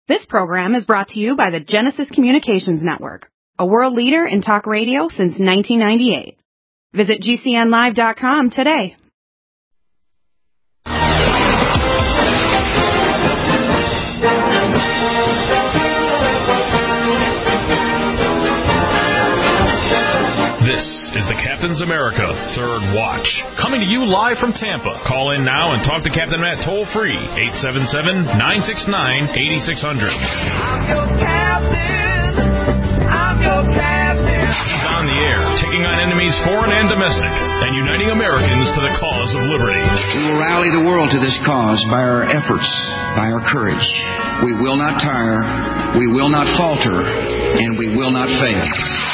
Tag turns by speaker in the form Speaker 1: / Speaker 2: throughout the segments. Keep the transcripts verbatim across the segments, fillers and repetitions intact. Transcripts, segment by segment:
Speaker 1: This program is brought to you by the Genesis Communications Network, a world leader in talk radio since nineteen ninety-eight. Visit G C N live dot com today.
Speaker 2: This is the Captain's America Third Watch, coming to you live from Tampa. Call in now and talk to Captain Matt toll-free, eight seven seven, nine six nine, eight six zero zero.
Speaker 3: I'm your captain. I'm your captain.
Speaker 2: He's on the air, taking on enemies foreign and domestic, and uniting Americans to the cause of liberty.
Speaker 4: We will rally the world to this cause by our efforts, by our courage. We will not tire, we will not falter, and we will not fail.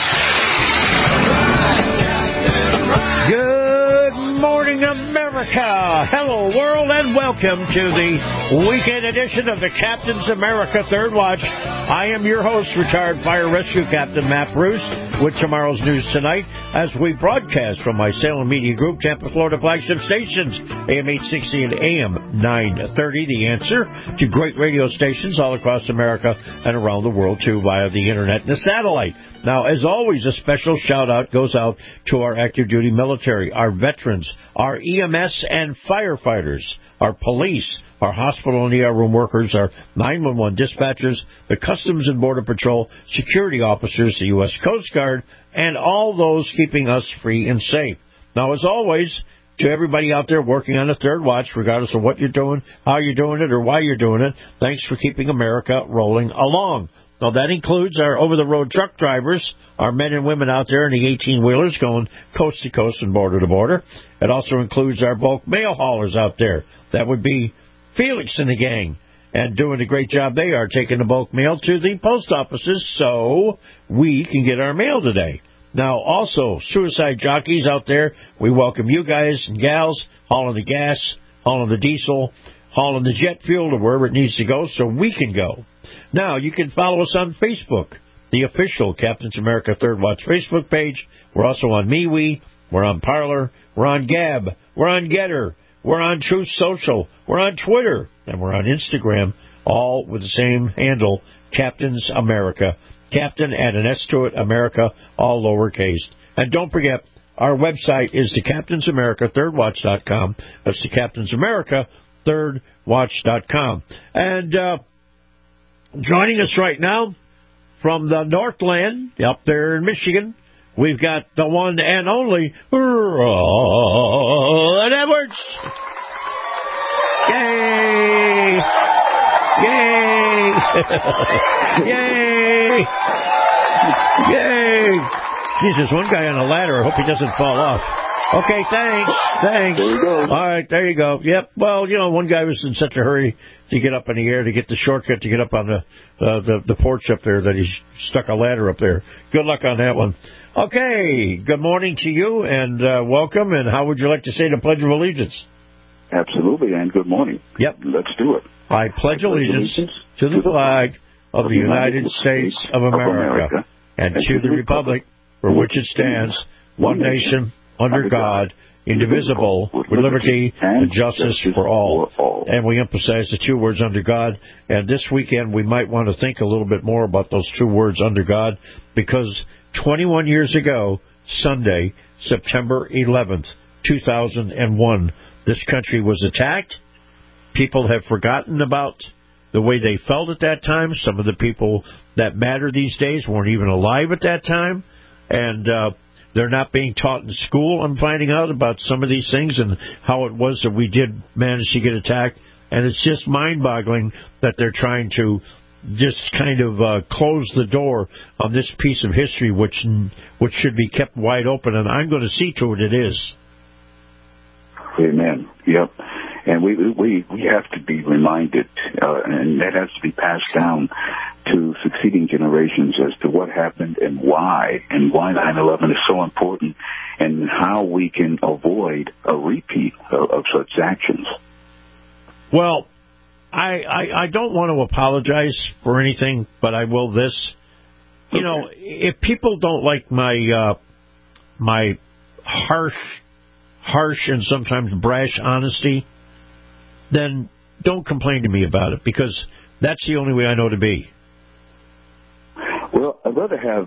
Speaker 5: Good morning, America. Hello, world, and welcome to the weekend edition of the Captain's America Third Watch. I am your host, retired Fire Rescue Captain Matt Bruce, with tomorrow's news tonight as we broadcast from my Salem Media Group, Tampa, Florida flagship stations, A M eight sixty and A M nine thirty. The answer to great radio stations all across America and around the world, too, via the internet and the satellite. Now, as always, a special shout-out goes out to our active duty military, our veterans, our E M S and firefighters, our police, our hospital and E R room workers, our nine one one dispatchers, the Customs and Border Patrol, security officers, the U S Coast Guard, and all those keeping us free and safe. Now, as always, to everybody out there working on the Third Watch, regardless of what you're doing, how you're doing it, or why you're doing it, thanks for keeping America rolling along. Now, that includes our over-the-road truck drivers, our men and women out there in the eighteen-wheelers going coast to coast and border to border. It also includes our bulk mail haulers out there. That would be Felix and the gang, and doing a great job they are, taking the bulk mail to the post offices so we can get our mail today. Now, also, suicide jockeys out there, we welcome you guys and gals hauling the gas, hauling the diesel, hauling the jet fuel to wherever it needs to go so we can go. Now, you can follow us on Facebook, the official Captain's America Third Watch Facebook page. We're also on MeWe. We're on Parler. We're on Gab. We're on Getter. We're on Truth Social. We're on Twitter. And we're on Instagram, all with the same handle, Captain's America. Captain, add an S to it, America, all lowercase. And don't forget, our website is the Captain's America Third Watch dot com. That's the Captain's America Third Watch dot com. And uh, joining us right now from the Northland, up there in Michigan, we've got the one and only Ron Edwards. Yay! Yay! Yay! Yay! Jesus, one guy on a ladder. I hope he doesn't fall off. Okay, thanks. Thanks.
Speaker 6: There you go.
Speaker 5: All right, there you go. Yep. Well, you know, one guy was in such a hurry to get up in the air, to get the shortcut, to get up on the uh, the, the porch up there, that he stuck a ladder up there. Good luck on that one. Okay, good morning to you, and uh, welcome, and how would you like to say the Pledge of Allegiance?
Speaker 6: Absolutely, and good morning.
Speaker 5: Yep.
Speaker 6: Let's do it.
Speaker 5: I pledge allegiance to the flag of the United States of America and to the republic for which it stands, one nation, under God, indivisible, with liberty and justice for all. And we emphasize the two words under God. And this weekend we might want to think a little bit more about those two words under God, because twenty-one years ago, Sunday, September eleventh, two thousand one, this country was attacked. People have forgotten about the way they felt at that time. Some of the people that matter these days weren't even alive at that time. And uh, they're not being taught in school. I'm finding out about some of these things and how it was that we did manage to get attacked. And it's just mind-boggling that they're trying to just kind of uh, close the door on this piece of history, which which should be kept wide open. And I'm going to see to it it is.
Speaker 6: Amen. Yep. And we we we have to be reminded, uh, and that has to be passed down to succeeding generations as to what happened and why, and why nine eleven is so important, and how we can avoid a repeat of, of such actions.
Speaker 5: Well, I, I I don't want to apologize for anything, but I will this. You okay. know, if people don't like my uh, my harsh, harsh and sometimes brash honesty, then don't complain to me about it, because That's the only way I know to be.
Speaker 6: Well, I'd rather have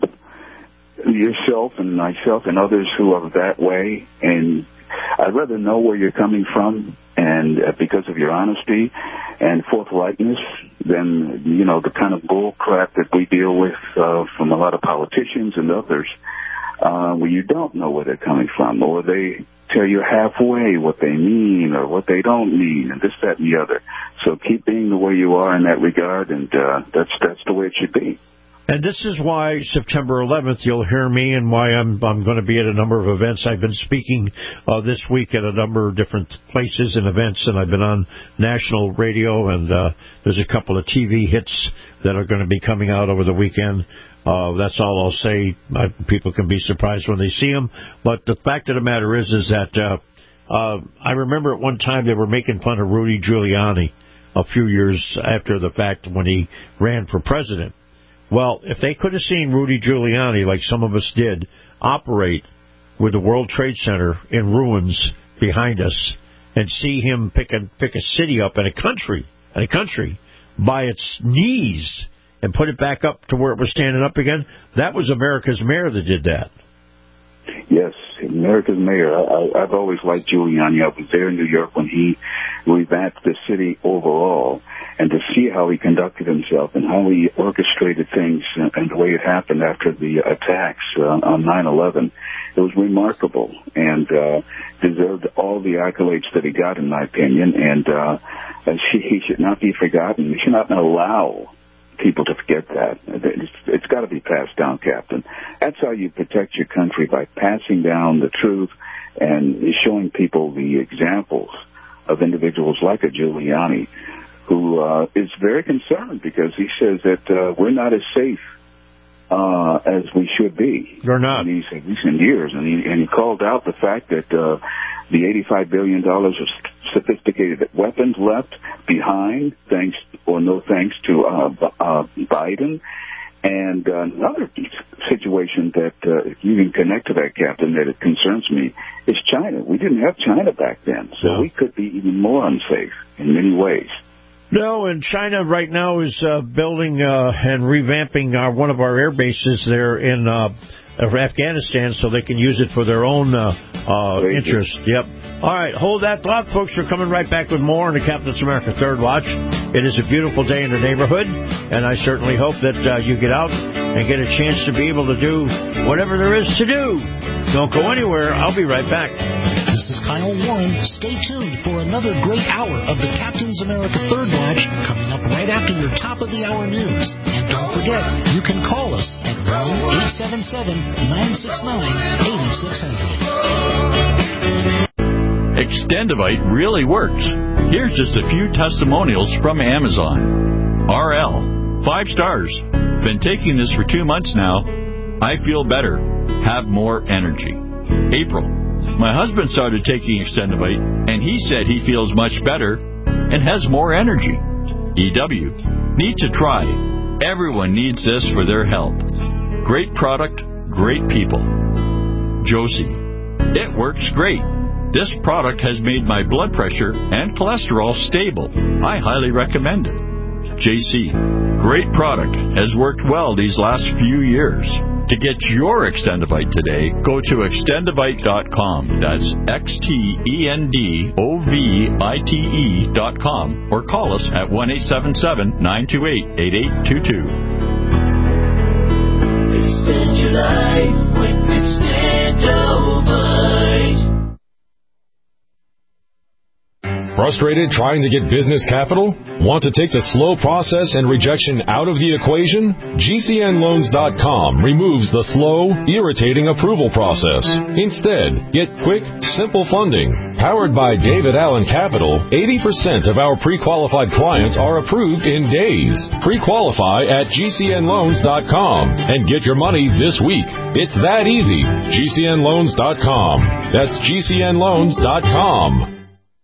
Speaker 6: yourself and myself and others who are that way, and I'd rather know where you're coming from, and uh, because of your honesty and forthrightness, than, you know, the kind of bull crap that we deal with uh, from a lot of politicians and others, uh, where you don't know where they're coming from, or they tell you halfway what they mean or what they don't mean, and this, that, and the other. So keep being the way you are in that regard, and uh, that's that's the way it should be.
Speaker 5: And this is why September eleventh you'll hear me, and why I'm I'm going to be at a number of events. I've been speaking uh, this week at a number of different places and events, and I've been on national radio, and uh, there's a couple of T V hits that are going to be coming out over the weekend. Uh, that's all I'll say. I, people can be surprised when they see them. But the fact of the matter is, is that uh, uh, I remember at one time they were making fun of Rudy Giuliani a few years after the fact when he ran for president. Well, if they could have seen Rudy Giuliani, like some of us did, operate with the World Trade Center in ruins behind us, and see him pick a, pick a city up and a country, and a country by its knees and put it back up to where it was standing up again, that was America's mayor that did that.
Speaker 6: Yes, America's mayor. I, I've always liked Giuliani. I was there in New York when he revamped the city overall, and to see how he conducted himself and how he orchestrated things and, and the way it happened after the attacks uh, on nine eleven, it was remarkable and uh, deserved all the accolades that he got, in my opinion. And uh, he, he should not be forgotten. We should not allow people to forget that. It's, it's got to be passed down, Captain. That's how you protect your country, by passing down the truth and showing people the examples of individuals like a Giuliani, who uh, is very concerned because he says that uh, we're not as safe uh, as we should be.
Speaker 5: They're not.
Speaker 6: In these recent years. And he, and he called out the fact that uh, the eighty-five billion dollars of sophisticated weapons left behind, thanks or no thanks to uh, uh, Biden. And uh, another situation that uh, you can connect to that, Captain, that it concerns me is China. We didn't have China back then, so no. we could be even more unsafe in many ways.
Speaker 5: No, and China right now is uh, building uh, and revamping our, one of our air bases there in uh, Afghanistan so they can use it for their own uh, uh, interest. Yep. All right, hold that thought, folks. We're coming right back with more on the Captain's America Third Watch. It is a beautiful day in the neighborhood, and I certainly hope that uh, you get out and get a chance to be able to do whatever there is to do. Don't go anywhere. I'll be right back.
Speaker 7: This is Kyle Warren. Stay tuned for another great hour of the Captain's America Third Watch coming up right after your top-of-the-hour news. And don't forget, you can call us at one eight seven seven, nine six nine, eight six zero zero.
Speaker 8: Extendivite really works. Here's just a few testimonials from Amazon. R L, five stars. Been taking this for two months now. I feel better. Have more energy. April, my husband started taking Extendivite, and he said he feels much better and has more energy. E W, need to try. Everyone needs this for their health. Great product, great people. Josie, it works great. This product has made my blood pressure and cholesterol stable. I highly recommend it. J C, great product. Has worked well these last few years. To get your Extendivite today, go to extendivite dot com. That's X T E N D O V I T E dot com. Or call us at one eight seven seven, nine two eight, eight eight two two.
Speaker 3: Extend your life with Extendivite.
Speaker 9: Frustrated trying to get business capital? Want to take the slow process and rejection out of the equation? G C N loans dot com removes the slow, irritating approval process. Instead, get quick, simple funding. Powered by David Allen Capital, eighty percent of our pre-qualified clients are approved in days. Pre-qualify at G C N loans dot com and get your money this week. It's that easy. G C N loans dot com. That's G C N loans dot com.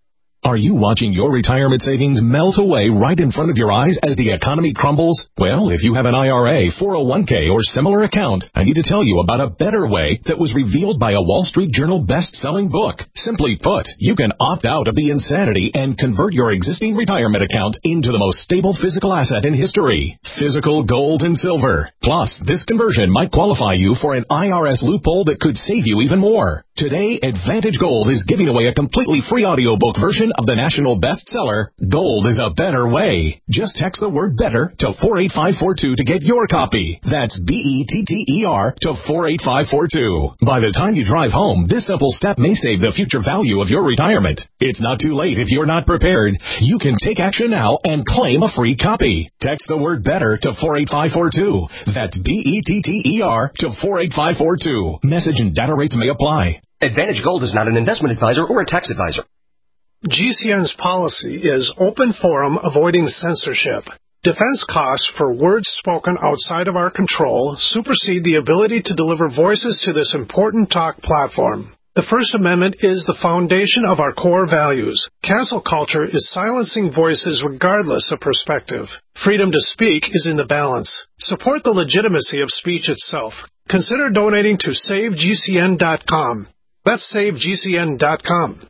Speaker 10: Are you watching your retirement savings melt away right in front of your eyes as the economy crumbles? Well, if you have an I R A, four oh one k, or similar account, I need to tell you about a better way that was revealed by a Wall Street Journal best-selling book. Simply put, you can opt out of the insanity and convert your existing retirement account into the most stable physical asset in history, physical gold and silver. Plus, this conversion might qualify you for an I R S loophole that could save you even more. Today, Advantage Gold is giving away a completely free audiobook version of the national bestseller, Gold is a Better Way. Just text the word better to four eight five four two to get your copy. That's B E T T E R to four eight five four two. By the time you drive home, this simple step may save the future value of your retirement. It's not too late if you're not prepared. You can take action now and claim a free copy. Text the word better to four eight five four two. That's B E T T E R to four eight five four two. Message and data rates may apply.
Speaker 11: Advantage Gold is not an investment advisor or a tax advisor.
Speaker 12: G C N's policy is open forum avoiding censorship. Defense costs for words spoken outside of our control supersede the ability to deliver voices to this important talk platform. The First Amendment is the foundation of our core values. Cancel culture is silencing voices regardless of perspective. Freedom to speak is in the balance. Support the legitimacy of speech itself. Consider donating to save G C N dot com. That's save G C N dot com.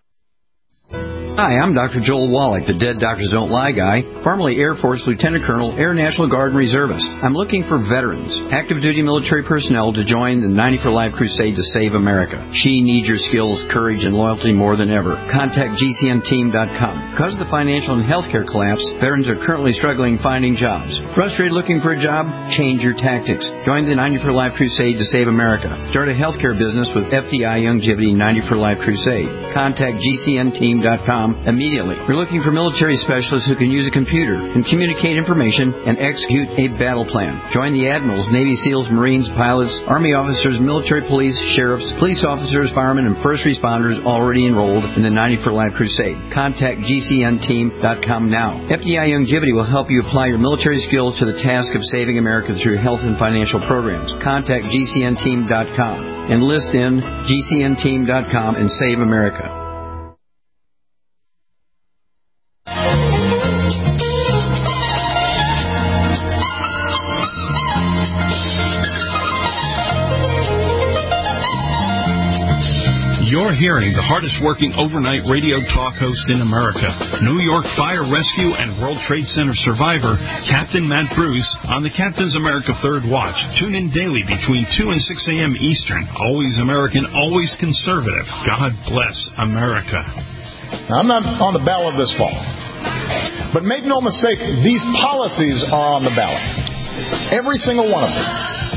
Speaker 13: Hi, I'm Doctor Joel Wallach, the Dead Doctors Don't Lie guy, formerly Air Force Lieutenant Colonel, Air National Guard and Reservist. I'm looking for veterans, active duty military personnel to join the ninety for Life crusade to save America. She needs your skills, courage, and loyalty more than ever. Contact G C N team dot com. Because of the financial and healthcare collapse, veterans are currently struggling finding jobs. Frustrated looking for a job? Change your tactics. Join the ninety for Life crusade to save America. Start a healthcare business with F D I Youngevity ninety for Life crusade. Contact G C N team dot com immediately. We're looking for military specialists who can use a computer and communicate information and execute a battle plan. Join the admirals, Navy SEALs, Marines, pilots, Army officers, military police, sheriffs, police officers, firemen, and first responders already enrolled in the ninety for Life crusade. Contact G C N team dot com now. F D I Youngevity will help you apply your military skills to the task of saving America through health and financial programs. Contact G C N team dot com. Enlist in G C N team dot com and save America.
Speaker 14: You're hearing the hardest-working overnight radio talk host in America, New York Fire Rescue and World Trade Center survivor, Captain Matt Bruce, on the Captain's America Third Watch. Tune in daily between two and six a.m. Eastern. Always American, always conservative. God bless America.
Speaker 15: Now, I'm not on the ballot this fall. But make no mistake, these policies are on the ballot. Every single one of them.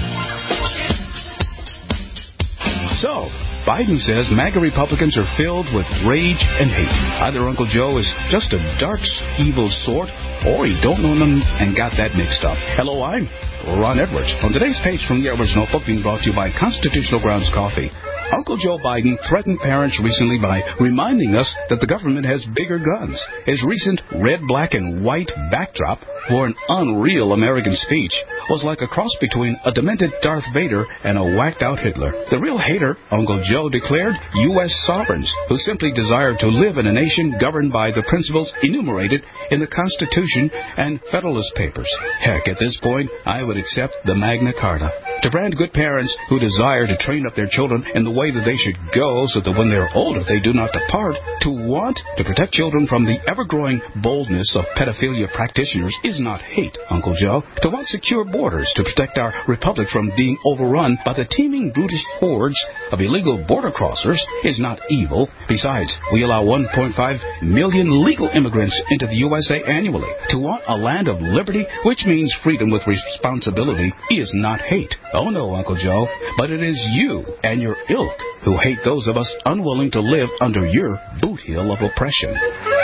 Speaker 16: So, Biden says MAGA Republicans are filled with rage and hate. Either Uncle Joe is just a dark, evil sort, or he don't know them and got that mixed up. Hello, I'm Ron Edwards. On today's page from the Edwards Notebook, being brought to you by Constitutional Grounds Coffee. Uncle Joe Biden threatened parents recently by reminding us that the government has bigger guns. His recent red, black, and white backdrop for an unreal American speech was like a cross between a demented Darth Vader and a whacked-out Hitler. The real hater, Uncle Joe, declared U S sovereigns who simply desired to live in a nation governed by the principles enumerated in the Constitution and Federalist Papers. Heck, at this point, I would accept the Magna Carta. To brand good parents who desire to train up their children in the way that they should go so that when they're older they do not depart, to want to protect children from the ever-growing boldness of pedophilia practitioners is not hate, Uncle Joe. To want secure borders to protect our republic from being overrun by the teeming brutish hordes of illegal border crossers is not evil. Besides, we allow one point five million legal immigrants into the U S A annually. To want a land of liberty, which means freedom with responsibility, is not hate. Oh no, Uncle Joe, but it is you and your ilk who hate those of us unwilling to live under your boot heel of oppression.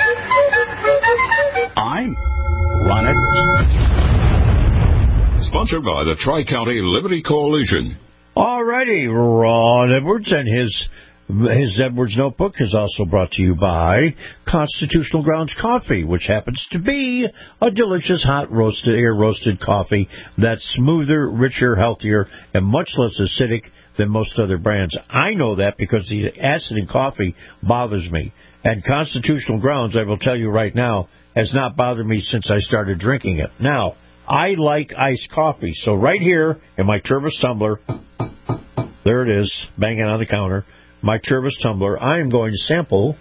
Speaker 16: I'm Ron Edwards.
Speaker 9: Sponsored by the Tri-County Liberty Coalition.
Speaker 5: All righty, Ron Edwards and his his Edwards Notebook is also brought to you by Constitutional Grounds Coffee, which happens to be a delicious hot roasted, air roasted coffee that's smoother, richer, healthier, and much less acidic than most other brands. I know that because the acid in coffee bothers me. And Constitutional Grounds, I will tell you right now, has not bothered me since I started drinking it. Now, I like iced coffee, so right here in my Turbis tumbler, there it is, banging on the counter, my Turbis tumbler, I am going to sample.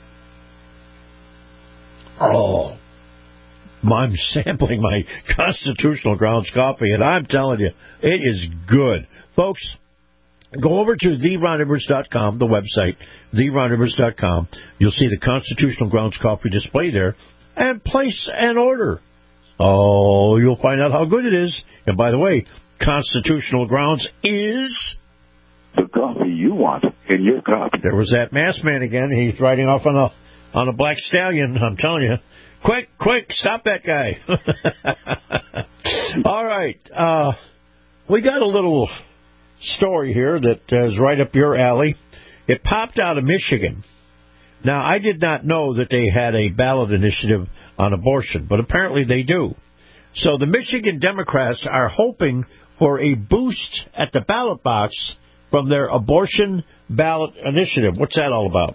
Speaker 5: Oh, I'm sampling my Constitutional Grounds coffee, and I'm telling you, it is good. Folks, go over to the ron edwards dot com, the website, the ron edwards dot com. You'll see the Constitutional Grounds coffee display there, and place an order. Oh, you'll find out how good it is. And by the way, Constitutional Grounds is
Speaker 6: the coffee you want in your cup.
Speaker 5: There was that masked man again. He's riding off on a on a black stallion. I'm telling you, quick, quick, stop that guy. All right, uh, we got a little story here that is right up your alley. It popped out of Michigan. Now, I did not know that they had a ballot initiative on abortion, but apparently they do. So the Michigan Democrats are hoping for a boost at the ballot box from their abortion ballot initiative. What's that all about?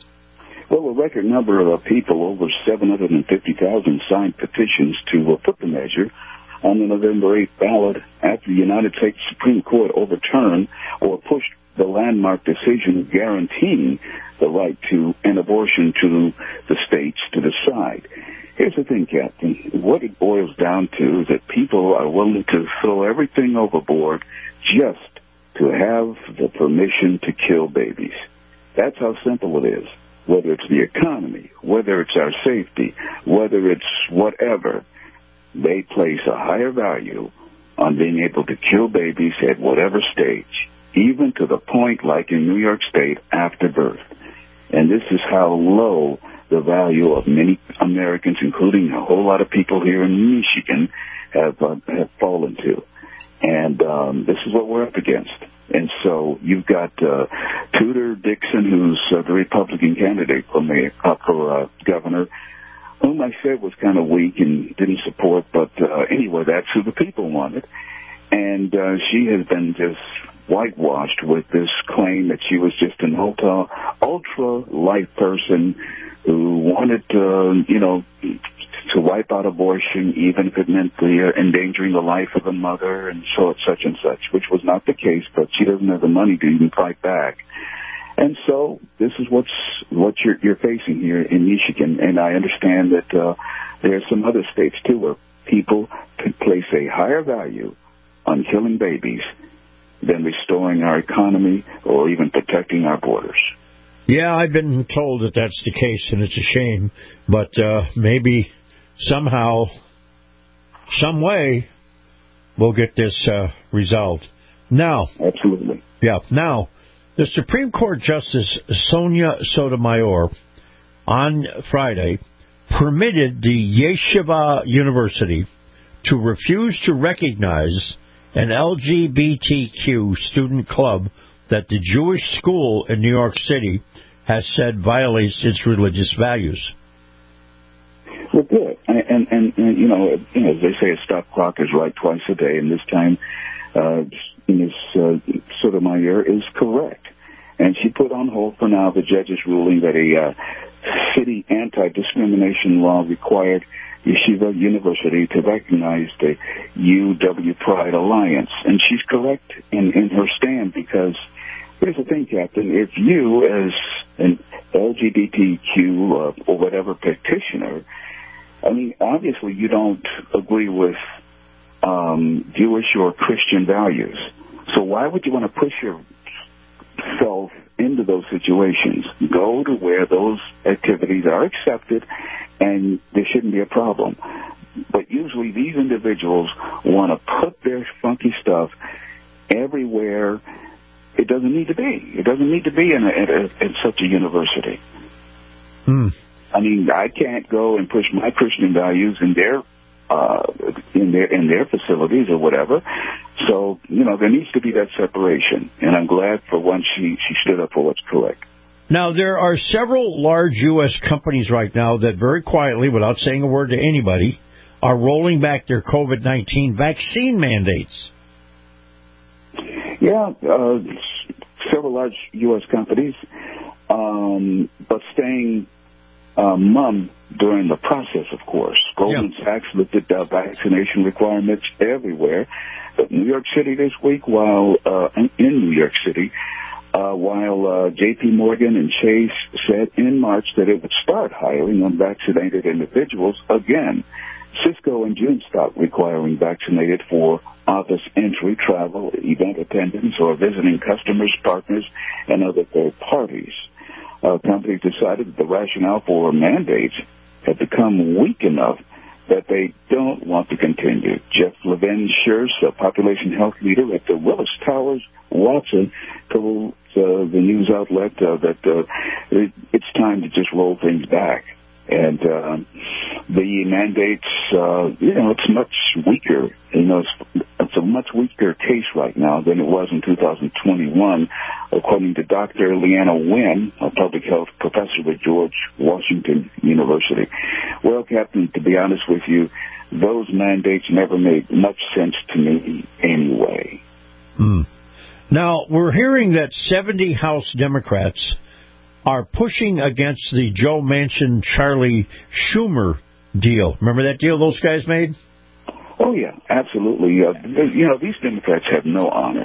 Speaker 6: Well, a record number of people, over seven hundred fifty thousand, signed petitions to uh, put the measure on the November eighth ballot after the United States Supreme Court overturned or pushed the landmark decision guaranteeing the right to an abortion to the states to decide. Here's the thing, Captain. What it boils down to is that people are willing to throw everything overboard just to have the permission to kill babies. That's how simple it is. Whether it's the economy, whether it's our safety, whether it's whatever, they place a higher value on being able to kill babies at whatever stage, even to the point like in New York State after birth. And this is how low the value of many Americans, including a whole lot of people here in Michigan, have, uh, have fallen to. And um, this is what we're up against. And so you've got uh, Tudor Dixon, who's uh, the Republican candidate for, mayor, uh, for uh, governor, whom I said was kind of weak and didn't support. But uh, anyway, that's who the people wanted. And uh, she has been just whitewashed with this claim that she was just an ultra, ultra-light person who wanted to, you know, to wipe out abortion, even if it meant the, uh, endangering the life of the mother and so such and such, which was not the case, but she doesn't have the money to even fight back. And so this is what's what you're, you're facing here in Michigan, and I understand that uh, there are some other states, too, where people could place a higher value on killing babies than restoring our economy or even protecting our borders.
Speaker 5: Yeah, I've been told that that's the case, and it's a shame, but uh, maybe somehow, some way, we'll get this uh, resolved. Now,
Speaker 6: absolutely.
Speaker 5: Yeah. Now, the Supreme Court Justice Sonia Sotomayor on Friday permitted the Yeshiva University to refuse to recognize an L G B T Q student club that the Jewish school in New York City has said violates its religious values.
Speaker 6: Well, good. And, and, and, and you, know, you know, as they say, a stop clock is right twice a day, and this time uh, Miz Uh, Sotomayor is correct. And she put on hold for now the judge's ruling that a uh, city anti-discrimination law required Yeshiva University to recognize the U W Pride Alliance. And she's correct in, in her stand, because here's the thing, Captain. If you, as an L G B T Q uh, or whatever practitioner, I mean, obviously you don't agree with um, Jewish or Christian values. So why would you want to push yourself into those situations? Go to where those activities are accepted, and there shouldn't be a problem. But usually these individuals want to put their funky stuff everywhere it doesn't need to be. It doesn't need to be in, a, in, a, in such a university.
Speaker 5: Hmm.
Speaker 6: I mean, I can't go and push my Christian values in their uh, in their in their facilities or whatever. So, you know, there needs to be that separation. And I'm glad for once she, she stood up for what's correct.
Speaker 5: Now, there are several large U S companies right now that very quietly, without saying a word to anybody, are rolling back their COVID nineteen vaccine mandates.
Speaker 6: Yeah, uh, several large U S companies, um, but staying uh, mum during the process, of course. Goldman yeah. Sachs lifted uh, vaccination requirements everywhere. But New York City this week, while uh, in, in New York City, uh, while uh, J P Morgan and Chase said in March that it would start hiring unvaccinated individuals again, Cisco in June stopped requiring vaccinated for office entry, travel, event attendance, or visiting customers, partners, and other third parties. Uh, companies decided that the rationale for mandates had become weak enough that they don't want to continue. Jeff Levin Scherz, a population health leader at the Willis Towers Watson, told uh, the news outlet uh, that uh, it, it's time to just roll things back. And uh, the mandates, uh, you know, it's much weaker. You know, it's, it's a much weaker case right now than it was in two thousand twenty-one, according to Doctor Leanna Wynn, a public health professor at George Washington University. Well, Captain, to be honest with you, those mandates never made much sense to me anyway.
Speaker 5: Hmm. Now, we're hearing that seventy House Democrats are pushing against the Joe Manchin, Charlie Schumer deal. Remember that deal those guys made?
Speaker 6: Oh, yeah, absolutely. Uh, you know, these Democrats have no honor.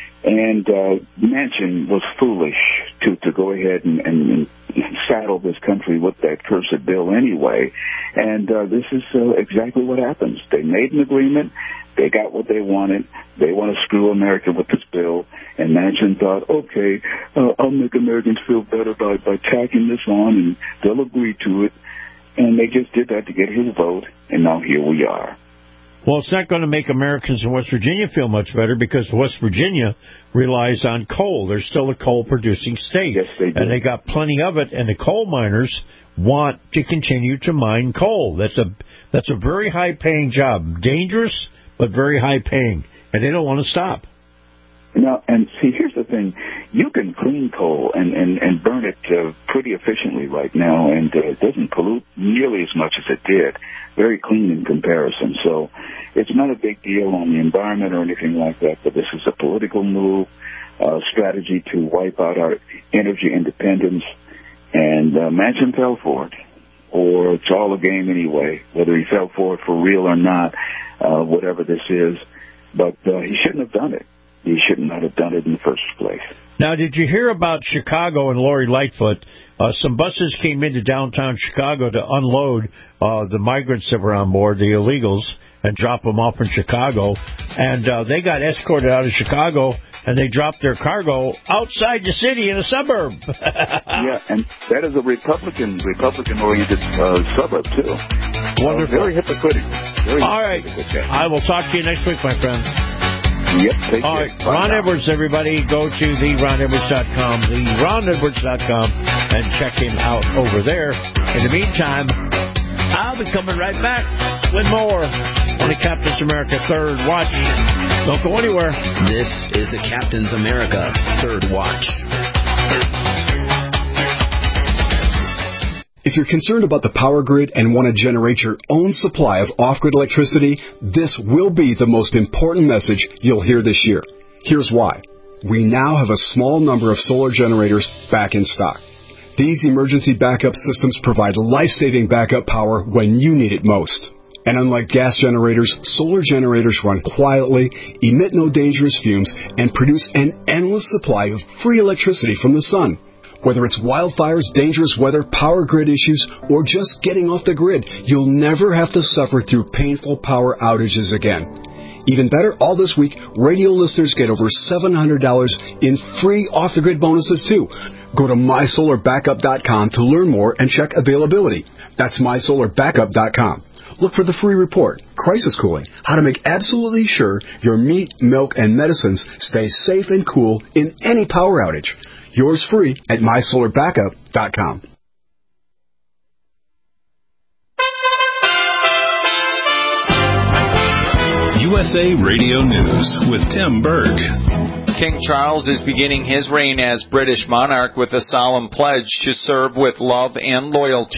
Speaker 6: And uh, Manchin was foolish to, to go ahead and, and, and saddle this country with that cursed bill anyway. And uh, this is uh, exactly what happens. They made an agreement. They got what they wanted. They want to screw America with this bill. And Manchin thought, okay, uh, I'll make Americans feel better by, by tacking this on, and they'll agree to it. And they just did that to get his vote, and now here we are.
Speaker 5: Well, it's not going to make Americans in West Virginia feel much better because West Virginia relies on coal. They're still a coal-producing state.
Speaker 6: Yes, they do.
Speaker 5: And they got plenty of it, and the coal miners want to continue to mine coal. That's a that's a very high-paying job. Dangerous, but very high-paying. And they don't want to stop.
Speaker 6: Now, and see, here's the thing. You can clean coal and, and, and burn it uh, pretty efficiently right now, and uh, it doesn't pollute nearly as much as it did. Very clean in comparison. So it's not a big deal on the environment or anything like that, but this is a political move, uh, strategy to wipe out our energy independence, and uh, Manchin fell for it. Or it's all a game anyway, whether he fell for it for real or not, uh, whatever this is. But uh, he shouldn't have done it. He should not have done it in the first place.
Speaker 5: Now, did you hear about Chicago and Lori Lightfoot? Uh, some buses came into downtown Chicago to unload uh, the migrants that were on board, the illegals, and drop them off in Chicago. And uh, they got escorted out of Chicago, and they dropped their cargo outside the city in a suburb.
Speaker 6: Yeah, and that is a Republican, Republican-oriented uh, suburb, too.
Speaker 5: Wonderful.
Speaker 6: Uh, very hypocritical. Very
Speaker 5: All right. I will talk to you next week, my friend.
Speaker 6: Yep, take
Speaker 5: All right, Ron now. Edwards, everybody, go to the ron edwards dot com, the ron edwards dot com, and check him out over there. In the meantime, I'll be coming right back with more on the Captain's America Third Watch. Don't go anywhere.
Speaker 17: This is the Captain's America Third Watch.
Speaker 18: If you're concerned about the power grid and want to generate your own supply of off-grid electricity, this will be the most important message you'll hear this year. Here's why. We now have a small number of solar generators back in stock. These emergency backup systems provide life-saving backup power when you need it most. And unlike gas generators, solar generators run quietly, emit no dangerous fumes, and produce an endless supply of free electricity from the sun. Whether it's wildfires, dangerous weather, power grid issues, or just getting off the grid, you'll never have to suffer through painful power outages again. Even better, all this week, radio listeners get over seven hundred dollars in free off-the-grid bonuses, too. Go to my solar backup dot com to learn more and check availability. That's my solar backup dot com. Look for the free report, Crisis Cooling, how to make absolutely sure your meat, milk, and medicines stay safe and cool in any power outage. Yours free at my solar backup dot com.
Speaker 14: U S A Radio News with Tim Berg.
Speaker 19: King Charles is beginning his reign as British monarch with a solemn pledge to serve with love and loyalty.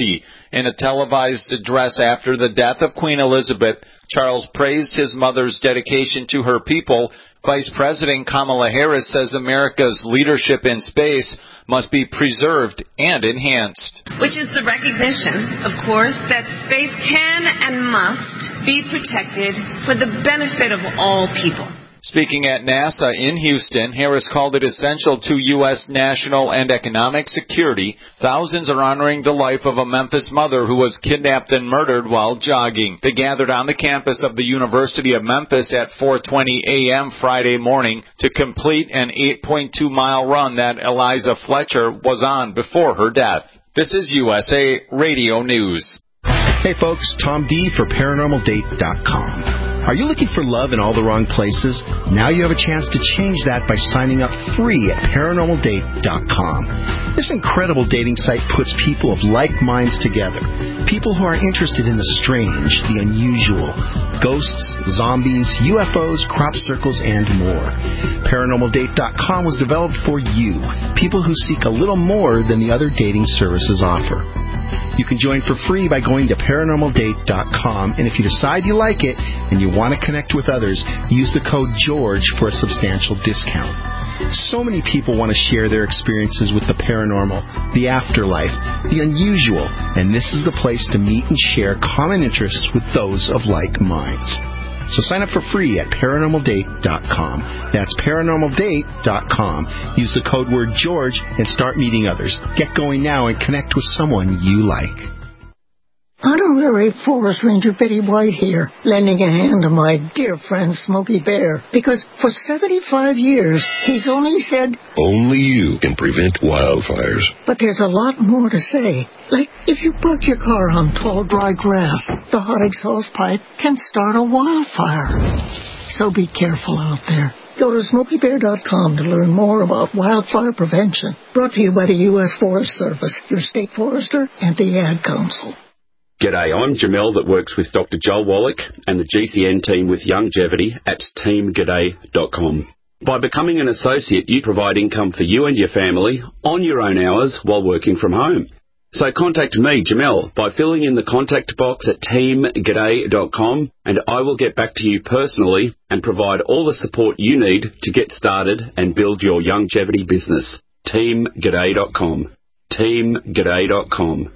Speaker 19: In a televised address after the death of Queen Elizabeth, Charles praised his mother's dedication to her people. Vice President Kamala Harris says America's leadership in space must be preserved and enhanced.
Speaker 20: Which is the recognition, of course, that space can and must be protected for the benefit of all people.
Speaker 19: Speaking at NASA in Houston, Harris called it essential to U S national and economic security. Thousands are honoring the life of a Memphis mother who was kidnapped and murdered while jogging. They gathered on the campus of the University of Memphis at four twenty a.m. Friday morning to complete an eight point two mile run that Eliza Fletcher was on before her death. This is U S A Radio News.
Speaker 21: Hey folks, Tom D for Paranormal Date dot com. Are you looking for love in all the wrong places? Now you have a chance to change that by signing up free at Paranormal Date dot com. This incredible dating site puts people of like minds together. People who are interested in the strange, the unusual, ghosts, zombies, U F Os, crop circles, and more. Paranormal Date dot com was developed for you, people who seek a little more than the other dating services offer. You can join for free by going to Paranormal Date dot com, and if you decide you like it and you want to connect with others, use the code GEORGE for a substantial discount. So many people want to share their experiences with the paranormal, the afterlife, the unusual, and this is the place to meet and share common interests with those of like minds. So sign up for free at Paranormal Date dot com. That's Paranormal Date dot com. Use the code word George and start meeting others. Get going now and connect with someone you like.
Speaker 22: Honorary Forest Ranger Betty White here, lending a hand to my dear friend Smokey Bear, because for seventy-five years, he's only said,
Speaker 23: only you can prevent wildfires.
Speaker 22: But there's a lot more to say. Like, if you park your car on tall, dry grass, the hot exhaust pipe can start a wildfire. So be careful out there. Go to Smokey Bear dot com to learn more about wildfire prevention. Brought to you by the U S Forest Service, your state forester, and the Ad Council.
Speaker 24: G'day, I'm Jamel that works with Doctor Joel Wallach and the G C N team with Longevity at team g'day dot com. By becoming an associate, you provide income for you and your family on your own hours while working from home. So contact me, Jamel, by filling in the contact box at team g'day dot com, and I will get back to you personally and provide all the support you need to get started and build your longevity business. team g'day dot com. team g'day dot com.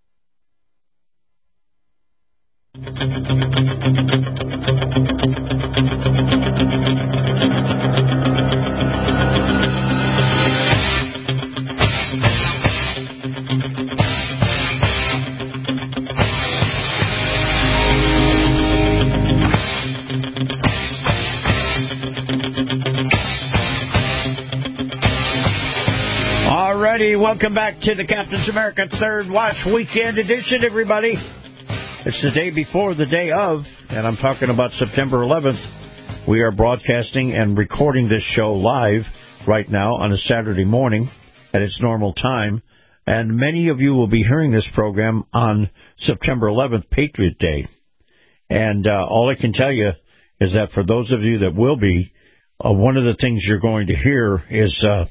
Speaker 5: Alrighty, welcome back to the Captain's America Third Watch Weekend Edition, everybody. It's the day before the day of, and I'm talking about September eleventh. We are broadcasting and recording this show live right now on a Saturday morning at its normal time, and many of you will be hearing this program on September eleventh, Patriot Day. And uh, all I can tell you is that for those of you that will be, uh, one of the things you're going to hear is uh,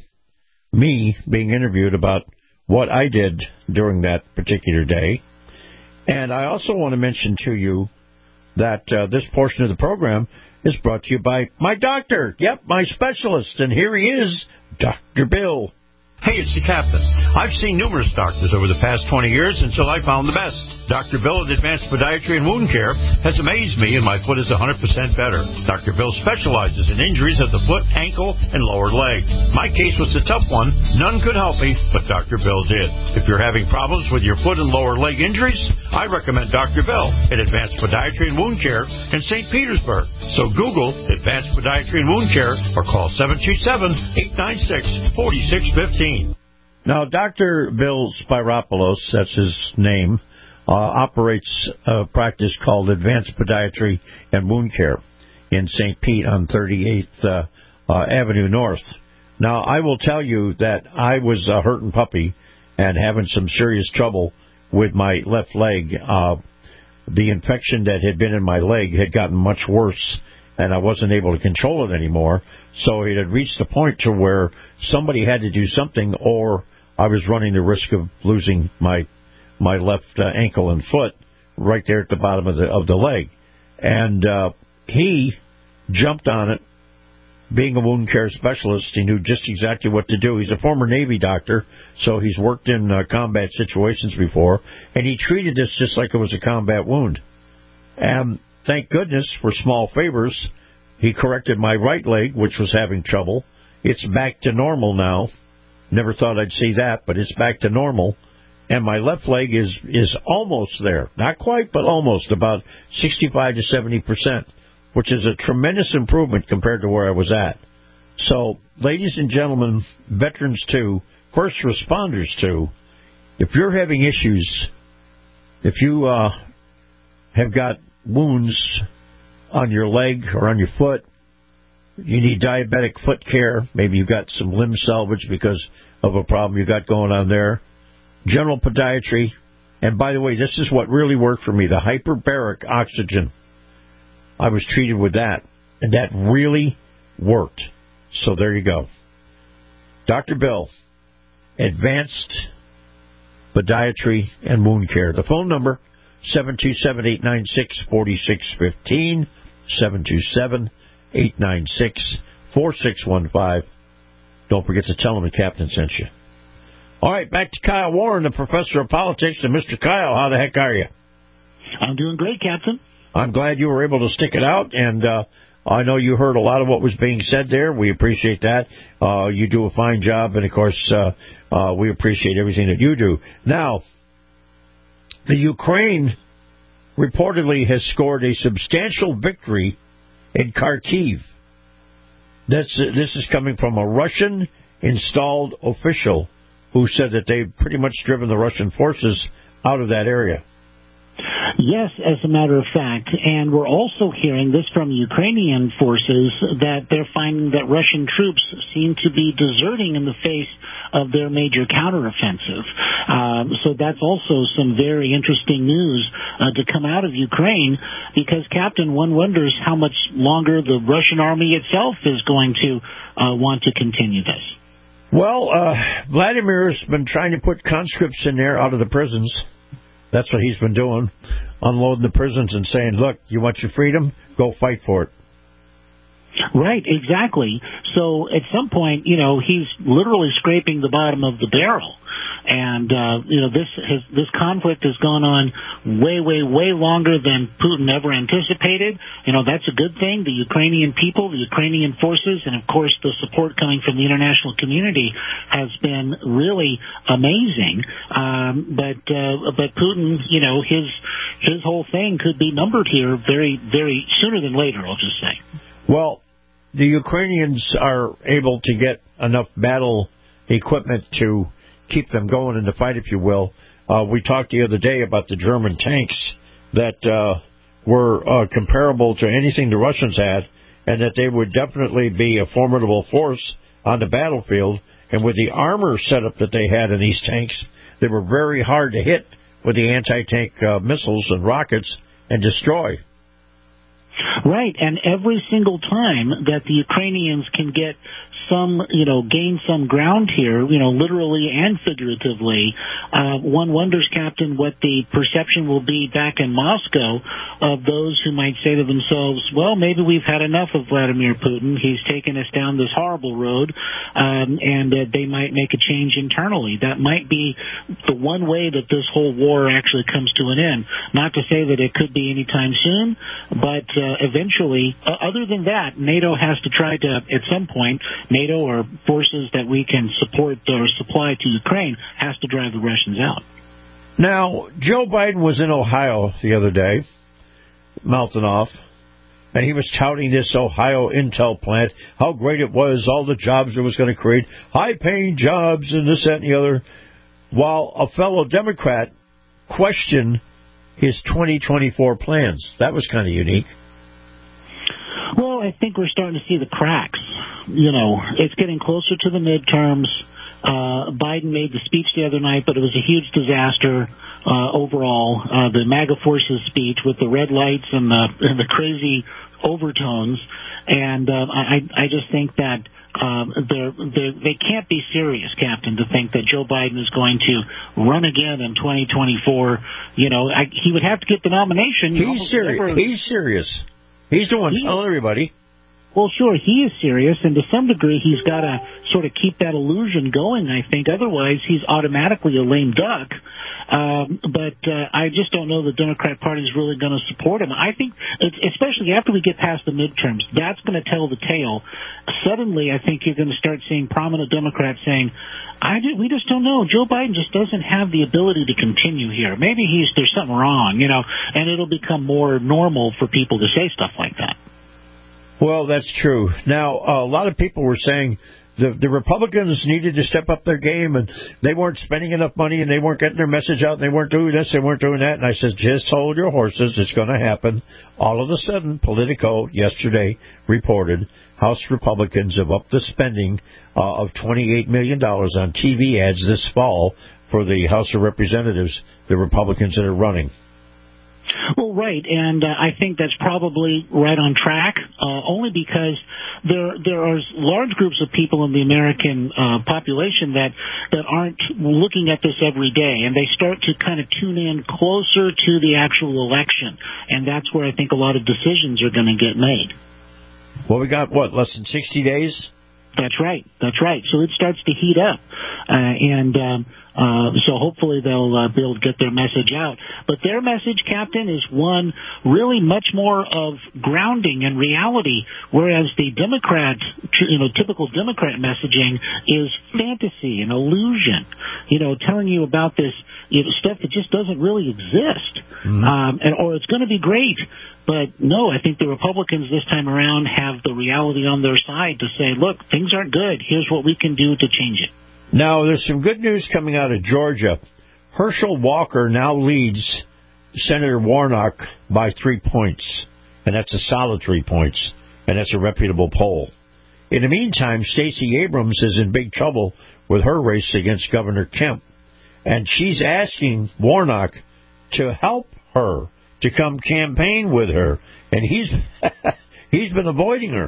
Speaker 5: me being interviewed about what I did during that particular day. And I also want to mention to you that uh, this portion of the program is brought to you by my doctor. Yep, my specialist. And here he is, Doctor Bill.
Speaker 25: Hey, it's the Captain. I've seen numerous doctors over the past twenty years until I found the best. Doctor Bill at Advanced Podiatry and Wound Care has amazed me, and my foot is one hundred percent better. Doctor Bill specializes in injuries of the foot, ankle, and lower leg. My case was a tough one. None could help me, but Doctor Bill did. If you're having problems with your foot and lower leg injuries, I recommend Doctor Bill at Advanced Podiatry and Wound Care in Saint Petersburg. So Google Advanced Podiatry and Wound Care or call seven two seven, eight nine six, four six one five.
Speaker 5: Now, Doctor Bill Spiropoulos, that's his name, uh, operates a practice called Advanced Podiatry and Wound Care in Saint Pete on thirty-eighth uh, uh, Avenue North. Now, I will tell you that I was a hurting puppy and having some serious trouble with my left leg. Uh, the infection that had been in my leg had gotten much worse, and I wasn't able to control it anymore. So it had reached a point to where somebody had to do something, or I was running the risk of losing my my left uh, ankle and foot, right there at the bottom of the of the leg. And uh, he jumped on it. Being a wound care specialist, he knew just exactly what to do. He's a former Navy doctor, so he's worked in uh, combat situations before, and he treated this just like it was a combat wound. And thank goodness for small favors, he corrected my right leg, which was having trouble. It's back to normal now. Never thought I'd see that, but it's back to normal. And my left leg is, is almost there. Not quite, but almost, about sixty-five to seventy percent. Which is a tremendous improvement compared to where I was at. So, ladies and gentlemen, veterans too, first responders too, if you're having issues, if you uh, have got wounds on your leg or on your foot, you need diabetic foot care, maybe you've got some limb salvage because of a problem you got going on there, general podiatry, and by the way, this is what really worked for me, the hyperbaric oxygen. I was treated with that, and that really worked. So there you go. Doctor Bill, Advanced Podiatry and Wound Care. The phone number, seven two seven, eight nine six, four six one five, seven two seven, eight nine six, four six one five. Don't forget to tell them the captain sent you. All right, back to Kyle Warren, the professor of politics. And Mister Kyle, how the heck are you?
Speaker 1: I'm doing great, Captain.
Speaker 5: I'm glad you were able to stick it out, and uh, I know you heard a lot of what was being said there. We appreciate that. Uh, you do a fine job, and, of course, uh, uh, we appreciate everything that you do. Now, the Ukraine reportedly has scored a substantial victory in Kharkiv. That's, uh, this is coming from a Russian-installed official who said that they've pretty much driven the Russian forces out of that area.
Speaker 1: Yes, as a matter of fact, and we're also hearing this from Ukrainian forces that they're finding that Russian troops seem to be deserting in the face of their major counteroffensive. Um, so that's also some very interesting news uh, to come out of Ukraine because, Captain, one wonders how much longer the Russian army itself is going to uh, want to continue this.
Speaker 5: Well, uh, Vladimir's been trying to put conscripts in there out of the prisons. That's what he's been doing, unloading the prisons and saying, look, you want your freedom? Go fight for it.
Speaker 1: Right, exactly. So at some point, you know, he's literally scraping the bottom of the barrel. And, uh, you know, this has, this conflict has gone on way, way, way longer than Putin ever anticipated. You know, that's a good thing. The Ukrainian people, the Ukrainian forces, and, of course, the support coming from the international community has been really amazing. Um, but, uh, but Putin, you know, his, his whole thing could be numbered here very, very sooner than later, I'll just say.
Speaker 5: Well, the Ukrainians are able to get enough battle equipment to keep them going in the fight, if you will. Uh, we talked the other day about the German tanks that uh, were uh, comparable to anything the Russians had, and that they would definitely be a formidable force on the battlefield. And with the armor setup that they had in these tanks, they were very hard to hit with the anti-tank uh, missiles and rockets and destroy.
Speaker 1: Right, and every single time that the Ukrainians can get some, you know, gain some ground here, you know, literally and figuratively, uh, one wonders, Captain, what the perception will be back in Moscow of those who might say to themselves, well, maybe we've had enough of Vladimir Putin. He's taken us down this horrible road, um, and uh, they might make a change internally. That might be the one way that this whole war actually comes to an end. Not to say that it could be anytime soon, but uh, eventually, uh, other than that, NATO has to try to, at some point, NATO or forces that we can support or supply to Ukraine has to drive the Russians out.
Speaker 5: Now, Joe Biden was in Ohio the other day, mouthing off, and he was touting this Ohio Intel plant, how great it was, all the jobs it was going to create, high-paying jobs and this, that, and the other, while a fellow Democrat questioned his twenty twenty-four plans. That was kind of unique.
Speaker 1: Well, I think we're starting to see the cracks. You know, it's getting closer to the midterms. Uh, Biden made the speech the other night, but it was a huge disaster uh, overall. Uh, the MAGA forces speech with the red lights and the, and the crazy overtones. And uh, I, I just think that Um, they're, they're, they can't be serious, Captain, to think that Joe Biden is going to run again in twenty twenty-four. You know, I, he would have to get the nomination.
Speaker 5: He's serious. Never... He's serious. He's the one he, telling everybody.
Speaker 1: Well, sure, he is serious, and to some degree he's got to sort of keep that illusion going, I think. Otherwise, he's automatically a lame duck. Um, but uh, I just don't know the Democrat Party is really going to support him. I think, it's, especially after we get past the midterms, that's going to tell the tale. Suddenly, I think you're going to start seeing prominent Democrats saying, I do, we just don't know. Joe Biden just doesn't have the ability to continue here. Maybe he's there's something wrong, you know, and it'll become more normal for people to say stuff like that.
Speaker 5: Well, that's true. Now, a lot of people were saying the the Republicans needed to step up their game, and they weren't spending enough money, and they weren't getting their message out, and they weren't doing this, they weren't doing that. And I said, just hold your horses. It's going to happen. All of a sudden, Politico yesterday reported House Republicans have upped the spending uh, of twenty-eight million dollars on T V ads this fall for the House of Representatives, the Republicans that are running.
Speaker 1: Well, right, and uh, I think that's probably right on track, uh, only because there there are large groups of people in the American uh, population that, that aren't looking at this every day, and they start to kind of tune in closer to the actual election, and that's where I think a lot of decisions are going to get made.
Speaker 5: Well, we got, what, less than sixty days?
Speaker 1: That's right, that's right. So it starts to heat up, uh, and... Um, Uh, so hopefully they'll uh, be able to get their message out. But their message, Captain, is one really much more of grounding and reality, whereas the Democrat, you know, typical Democrat messaging is fantasy and illusion, you know, telling you about this you know, stuff that just doesn't really exist, mm-hmm. um, and or it's going to be great. But no, I think the Republicans this time around have the reality on their side to say, look, things aren't good. Here's what we can do to change it.
Speaker 5: Now, there's some good news coming out of Georgia. Herschel Walker now leads Senator Warnock by three points, and that's a solid three points, and that's a reputable poll. In the meantime, Stacey Abrams is in big trouble with her race against Governor Kemp, and she's asking Warnock to help her, to come campaign with her, and he's he's been avoiding her.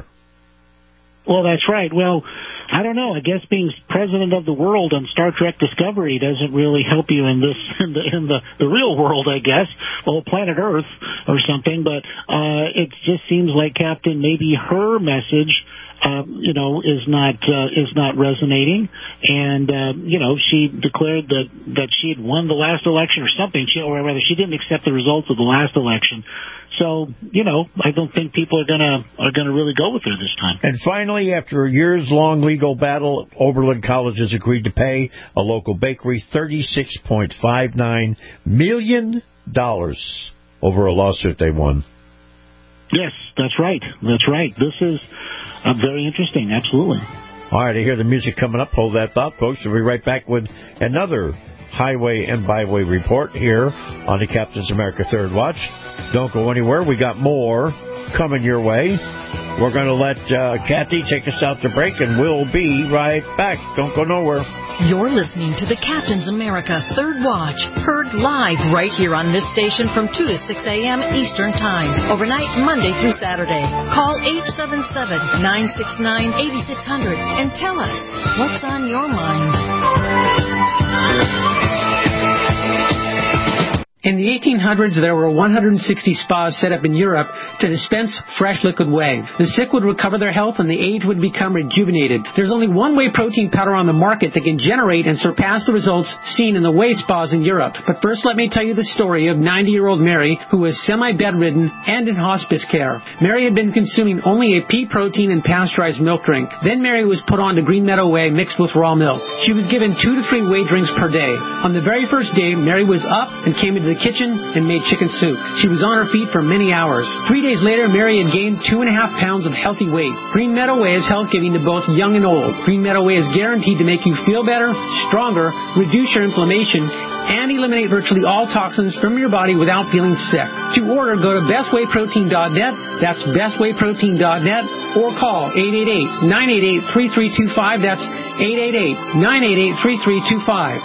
Speaker 1: Well, that's right. Well, I don't know. I guess being president of the world on Star Trek Discovery doesn't really help you in this in the in the, the real world, I guess. Well, planet Earth or something. But uh, it just seems like, Captain, maybe her message, uh, you know, is not uh, is not resonating. And uh, you know, she declared that that she had won the last election or something. She, or rather, she didn't accept the results of the last election. So, you know, I don't think people are gonna are gonna really go with her this time.
Speaker 5: And finally, after a years-long legal battle, Oberlin College has agreed to pay a local bakery thirty-six point five nine million dollars over a lawsuit they won.
Speaker 1: Yes, that's right. That's right. This is uh, very interesting. Absolutely.
Speaker 5: All right, I hear the music coming up. Hold that thought, folks. We'll be right back with another Highway and Byway report here on the Captain's America Third Watch. Don't go anywhere. We got more coming your way. We're going to let uh, Kathy take us out to break, and we'll be right back. Don't go nowhere.
Speaker 2: You're listening to the Captain's America Third Watch, heard live right here on this station from two to six a.m. Eastern Time, overnight Monday through Saturday. Call eight seven seven, nine six nine, eight six zero zero and tell us what's on your mind.
Speaker 3: In the eighteen hundreds, there were one hundred sixty spas set up in Europe to dispense fresh liquid whey. The sick would recover their health and the aged would become rejuvenated. There's only one whey protein powder on the market that can generate and surpass the results seen in the whey spas in Europe. But first, let me tell you the story of ninety-year-old Mary, who was semi-bedridden and in hospice care. Mary had been consuming only a pea protein and pasteurized milk drink. Then Mary was put on to Green Meadow Whey mixed with raw milk. She was given two to three whey drinks per day. On the very first day, Mary was up and came into the kitchen and made chicken soup. She was on her feet for many hours. Three days later, Mary had gained two and a half pounds of healthy weight. Green Meadow Whey is health-giving to both young and old. Green Meadow Whey is guaranteed to make you feel better, stronger, reduce your inflammation, and eliminate virtually all toxins from your body without feeling sick. To order, go to best whey protein dot net. That's best whey protein dot net, or call eight eight eight, nine eight eight, three three two five. That's eight eight eight, nine eight eight, three three two five.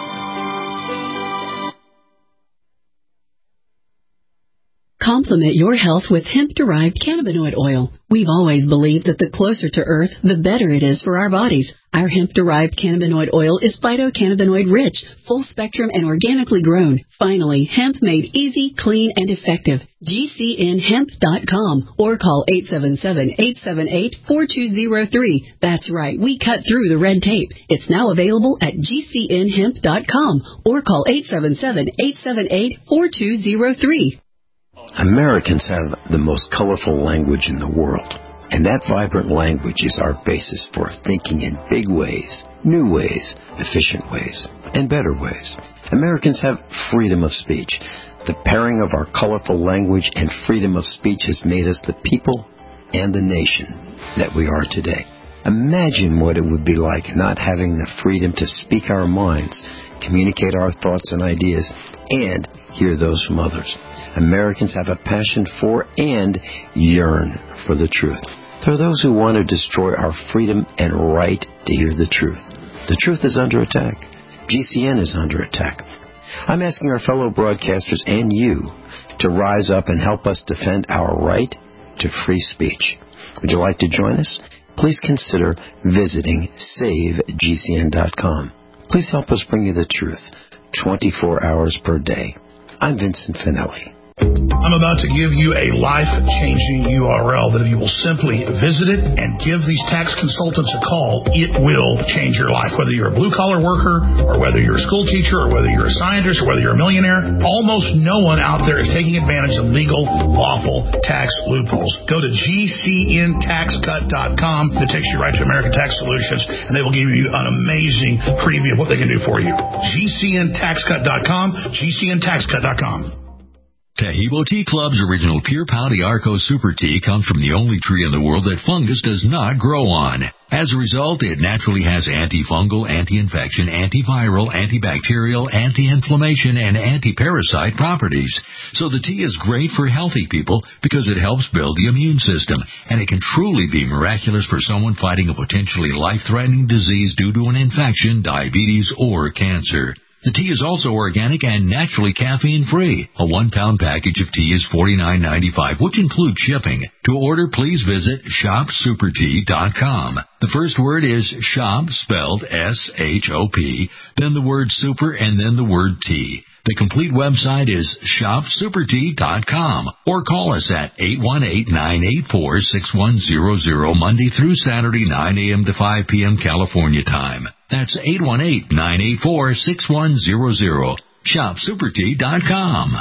Speaker 4: Complement your health with hemp-derived cannabinoid oil. We've always believed that the closer to Earth, the better it is for our bodies. Our hemp-derived cannabinoid oil is phytocannabinoid rich, full spectrum, and organically grown. Finally, hemp made easy, clean, and effective. G C N hemp dot com or call eight seven seven, eight seven eight, four two zero three. That's right, we cut through the red tape. It's now available at G C N hemp dot com or call eight seven seven, eight seven eight, four two zero three.
Speaker 7: Americans have the most colorful language in the world, and that vibrant language is our basis for thinking in big ways, new ways, efficient ways, and better ways. Americans have freedom of speech. The pairing of our colorful language and freedom of speech has made us the people and the nation that we are today. Imagine what it would be like not having the freedom to speak our minds, communicate our thoughts and ideas, and hear those from others. Americans have a passion for and yearn for the truth. There are those who want to destroy our freedom and right to hear the truth. The truth is under attack. G C N is under attack. I'm asking our fellow broadcasters and you to rise up and help us defend our right to free speech. Would you like to join us? Please consider visiting save G C N dot com. Please help us bring you the truth twenty-four hours per day. I'm Vincent Finelli.
Speaker 8: I'm about to give you a life-changing U R L that if you will simply visit it and give these tax consultants a call, it will change your life. Whether you're a blue-collar worker or whether you're a school teacher or whether you're a scientist or whether you're a millionaire, almost no one out there is taking advantage of legal, lawful tax loopholes. Go to G C N tax cut dot com. It takes you right to American Tax Solutions, and they will give you an amazing preview of what they can do for you. G C N tax cut dot com, G C N tax cut dot com.
Speaker 10: Taheebo Tea Club's original Pure Pau D'Arco Super Tea comes from the only tree in the world that fungus does not grow on. As a result, it naturally has antifungal, anti-infection, antiviral, antibacterial, anti-inflammation, and anti-parasite properties. So the tea is great for healthy people because it helps build the immune system, and it can truly be miraculous for someone fighting a potentially life-threatening disease due to an infection, diabetes, or cancer. The tea is also organic and naturally caffeine-free. A one-pound package of tea is forty-nine ninety-five, which includes shipping. To order, please visit shop super tea dot com. The first word is shop, spelled S H O P, then the word super, and then the word tea. The complete website is shop super tea dot com or call us at eight one eight, nine eight four, six one zero zero Monday through Saturday, nine a.m. to five p.m. California time. That's eight one eight, nine eight four, six one zero zero. shop super tea dot com.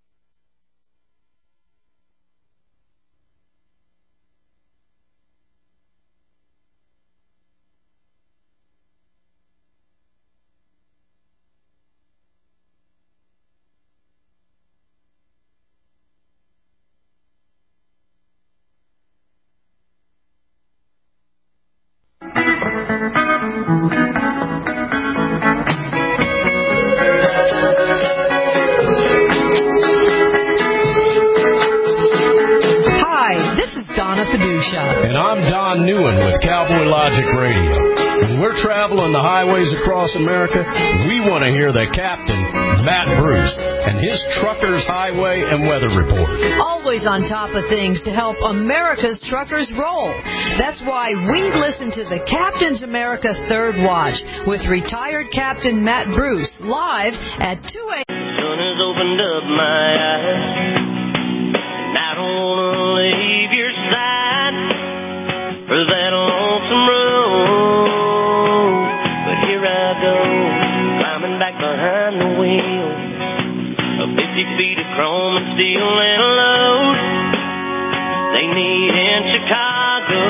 Speaker 11: And I'm Don Newen with Cowboy Logic Radio. When we're traveling the highways across America, we want to hear the captain, Matt Bruce, and his Truckers Highway and Weather Report.
Speaker 26: Always on top of things to help America's truckers roll. That's why we listen to the Captain's America Third Watch with retired Captain Matt Bruce live at two a.m.
Speaker 27: The sun has opened up my eyes, and I don't want to leave your side for that lonesome road. But here I go, climbing back behind the wheel of fifty feet of chrome and steel and a load they need in Chicago.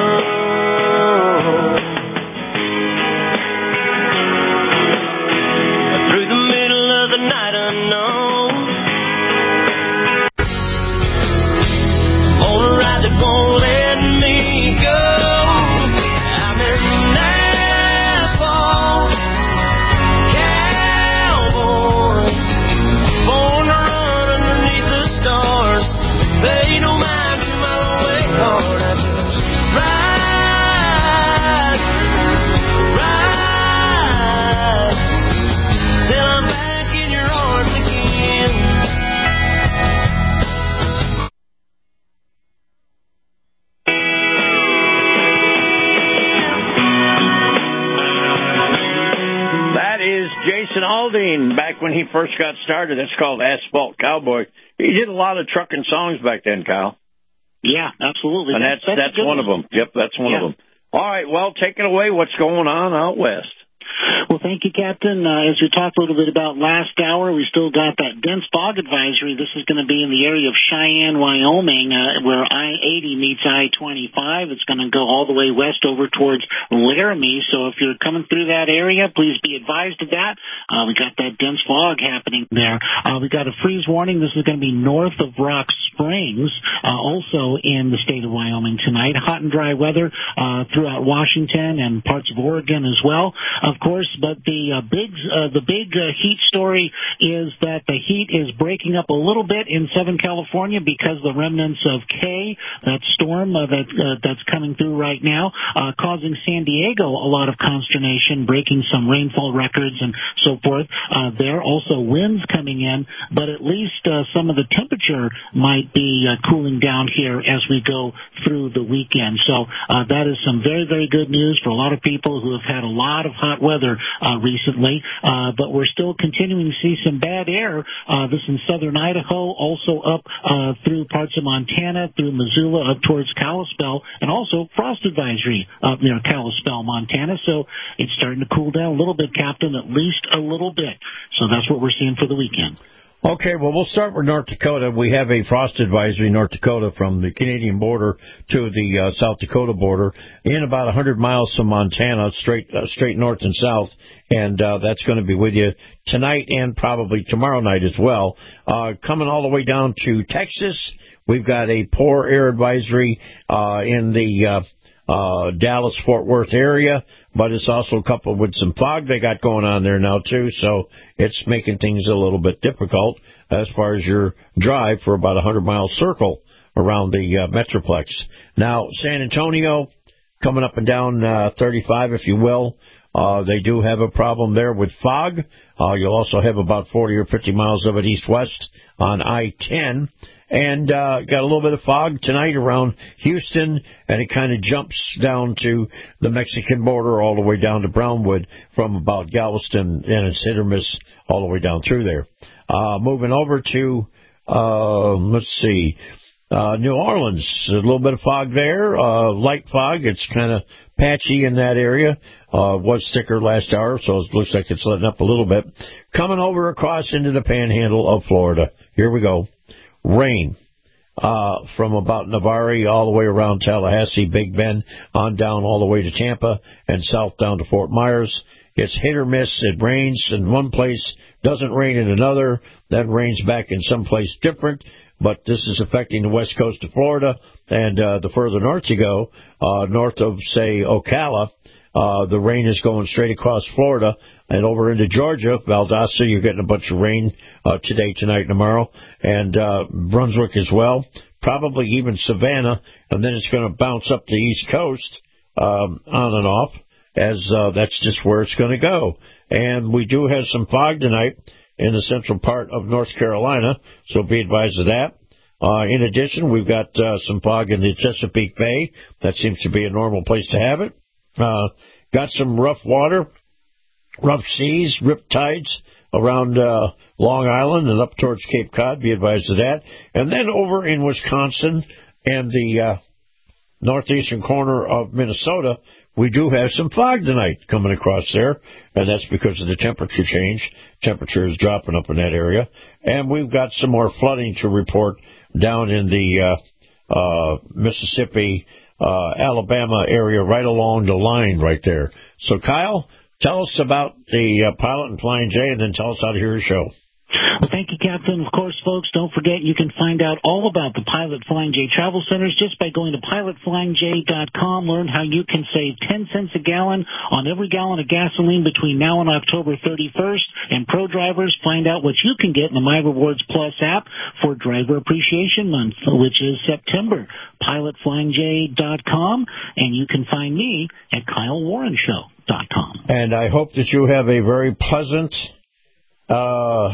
Speaker 27: Through the middle of the night unknown, override that won't let me go.
Speaker 5: Jason Aldean, back when he first got started, that's called Asphalt Cowboy. He did a lot of trucking songs back then, Kyle.
Speaker 1: Yeah, absolutely.
Speaker 5: And that's, that's, that's one of them. Yep, that's one yeah. of them. All right, well, take it away. What's going on out west?
Speaker 1: Well, thank you, Captain. Uh, as we talked a little bit about last hour, we still got that dense fog advisory. This is going to be in the area of Cheyenne, Wyoming, uh, where I eighty meets I twenty-five. It's going to go all the way west over towards Laramie. So if you're coming through that area, please be advised of that. Uh, we got that dense fog happening there. Uh, we got a freeze warning. This is going to be north of Rock Springs, uh, also in the state of Wyoming tonight. Hot and dry weather uh, throughout Washington and parts of Oregon as well. Of course, but the uh, big uh, the big uh, heat story is that the heat is breaking up a little bit in Southern California because the remnants of K, that storm uh, that uh, that's coming through right now, uh, causing San Diego a lot of consternation, breaking some rainfall records and so forth. Uh, there are also winds coming in, but at least uh, some of the temperature might be uh, cooling down here as we go through the weekend. So uh, that is some very, very good news for a lot of people who have had a lot of hot weather uh, recently, uh, but we're still continuing to see some bad air. Uh, this in southern Idaho, also up uh, through parts of Montana, through Missoula, up towards Kalispell, and also frost advisory up near Kalispell, Montana. So it's starting to cool down a little bit, Captain, at least a little bit. So that's what we're seeing for the weekend.
Speaker 5: Okay, well, we'll start with North Dakota. We have a frost advisory in North Dakota from the Canadian border to the uh, South Dakota border in about one hundred miles from Montana, straight uh, straight north and south, and uh, that's going to be with you tonight and probably tomorrow night as well. Uh, coming all the way down to Texas, we've got a poor air advisory uh, in the uh, uh, Dallas-Fort Worth area, but it's also coupled with some fog they got going on there now, too, so it's making things a little bit difficult as far as your drive for about a hundred-mile circle around the uh, Metroplex. Now, San Antonio, coming up and down uh, thirty-five, if you will, uh, they do have a problem there with fog. Uh, you'll also have about forty or fifty miles of it east-west on I ten. And uh, got a little bit of fog tonight around Houston, and it kind of jumps down to the Mexican border all the way down to Brownwood from about Galveston, and it's hit or miss all the way down through there. Uh, moving over to, uh, let's see, uh, New Orleans, a little bit of fog there, uh, light fog. It's kind of patchy in that area. Uh, was thicker last hour, so it looks like it's letting up a little bit. Coming over across into the panhandle of Florida. Here we go. Rain uh, from about Navarre all the way around Tallahassee, Big Bend, on down all the way to Tampa, and south down to Fort Myers. It's hit or miss. It rains in one place, doesn't rain in another, then rains back in some place different. But this is affecting the west coast of Florida, and uh, the further north you go, uh, north of, say, Ocala, uh, the rain is going straight across Florida and over into Georgia. Valdosta, you're getting a bunch of rain uh, today, tonight, tomorrow, and uh, Brunswick as well, probably even Savannah, and then it's going to bounce up the East Coast um, on and off, as uh, that's just where it's going to go. And we do have some fog tonight in the central part of North Carolina, so be advised of that. Uh, in addition, we've got uh, some fog in the Chesapeake Bay. That seems to be a normal place to have it. Uh, got some rough water, rough seas, rip tides around uh, Long Island and up towards Cape Cod. Be advised of that. And then over in Wisconsin and the uh, northeastern corner of Minnesota, we do have some fog tonight coming across there, and that's because of the temperature change. Temperature is dropping up in that area. And we've got some more flooding to report down in the uh, uh, Mississippi, uh, Alabama area, right along the line right there. So, Kyle, tell us about the uh, Pilot and Flying J, and then tell us how to hear your show.
Speaker 1: Well, thank you, Captain. Of course, folks, don't forget you can find out all about the Pilot Flying J Travel Centers just by going to pilot flying j dot com. Learn how you can save ten cents a gallon on every gallon of gasoline between now and October thirty-first. And pro drivers, find out what you can get in the My Rewards Plus app for Driver Appreciation Month, which is September. pilot flying j dot com. And you can find me at kyle warren show dot com.
Speaker 5: And I hope that you have a very pleasant uh